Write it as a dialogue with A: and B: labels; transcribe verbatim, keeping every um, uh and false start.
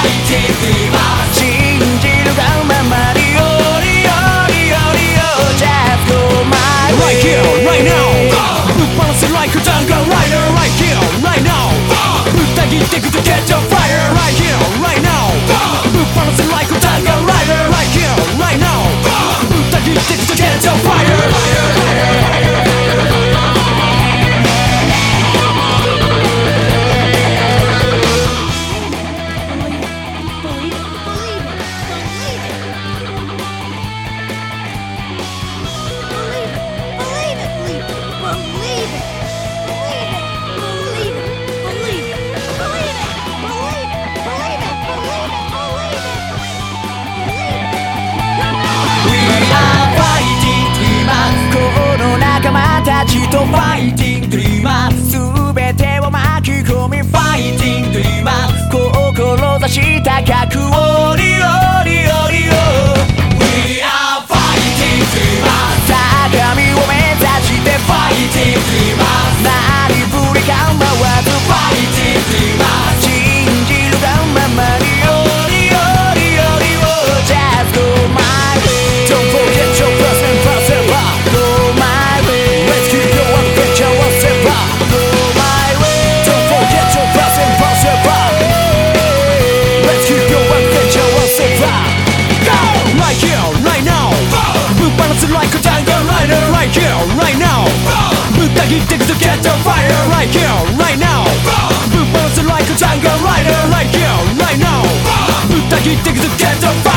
A: 信じるがままによりよりよりよ Just go my way
B: Right here, right now ぶっ放せ like a jungle rider Right here, right now ぶった切ってくと catch a fire Right here, right now ぶっ放せ like a jungle rider Right here, right now ぶった切ってくと catch a fire
A: とファイティングドリーマー全てを巻き込みファイティングドリーマー志高くおりおりおりお We are fighting dreamers 高みを目指してファイティングドリーマーなりふり構わずファイティングドリーマー信じるがままにおりおりおりお Just go my way Don't forget your first and first ever Go my way Let's keep your adventure once ever Go my way Don't forget your first and first ever Let's keep your adventure once ever Go!
B: Right here, right now ぶっ放せ like a jungle rider Right here, right now ぶった切ってくと catch a fire Right here, right now ぶっ放せ like a jungle rider Right here, right now ぶった切ってくと catch a fire